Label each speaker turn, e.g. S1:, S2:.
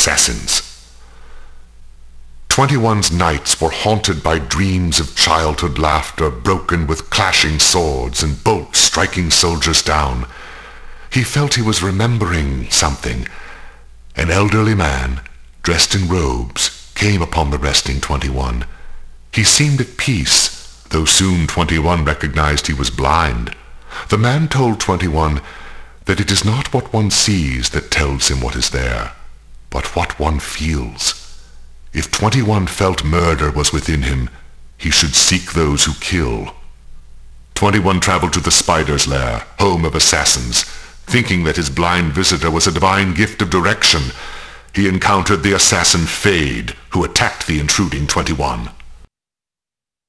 S1: assassins. 21's nights were haunted by dreams of childhood laughter broken with clashing swords and bolts striking soldiers down. He felt he was remembering something. An elderly man, dressed in robes, came upon the resting 21. He seemed at peace, though soon 21 recognized he was blind. The man told 21 that it is not what one sees that tells him what is there, but what one feels. If 21 felt murder was within him, he should seek those who kill. 21 traveled to the spider's lair, home of assassins. Thinking that his blind visitor was a divine gift of direction, he encountered the assassin Fade, who attacked the intruding 21.